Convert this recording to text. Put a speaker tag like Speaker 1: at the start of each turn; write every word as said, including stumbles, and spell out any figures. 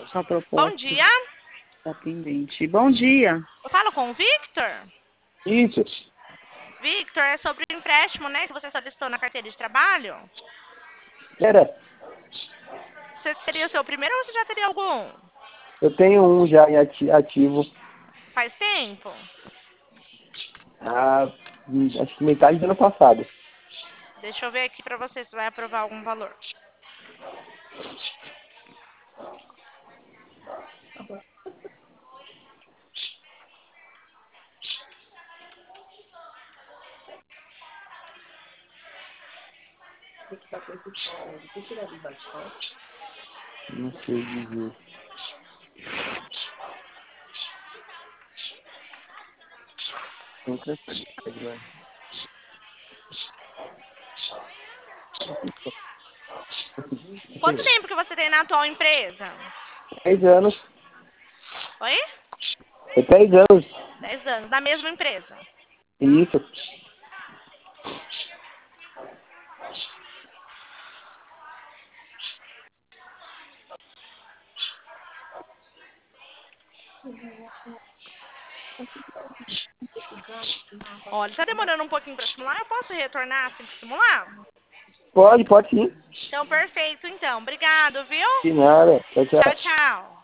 Speaker 1: Sua
Speaker 2: Bom
Speaker 1: proposta
Speaker 2: dia.
Speaker 1: está pendente. Bom dia.
Speaker 2: Eu falo com o Victor.
Speaker 3: Isso.
Speaker 2: Victor, é sobre o empréstimo, né, que você solicitou na carteira de trabalho.
Speaker 3: Era.
Speaker 2: Você seria o seu primeiro ou você já teria algum?
Speaker 3: Eu tenho um já em ati- ativo.
Speaker 2: Faz tempo?
Speaker 3: Ah, hum, acho que metade do ano passado.
Speaker 2: Deixa eu ver aqui pra você se vai aprovar algum valor.
Speaker 3: Não sei dizer. Nunca sei, né?
Speaker 2: Quanto tempo que você tem na atual empresa?
Speaker 3: Dez anos.
Speaker 2: Oi?
Speaker 3: É dez anos.
Speaker 2: Dez anos. Na mesma empresa.
Speaker 3: Isso.
Speaker 2: Olha, tá demorando um pouquinho pra simular. Eu posso retornar assim que simular?
Speaker 3: Pode, pode sim.
Speaker 2: Então, perfeito, então. Obrigado, viu?
Speaker 3: De nada. Tchau, tchau.
Speaker 2: Tchau, tchau.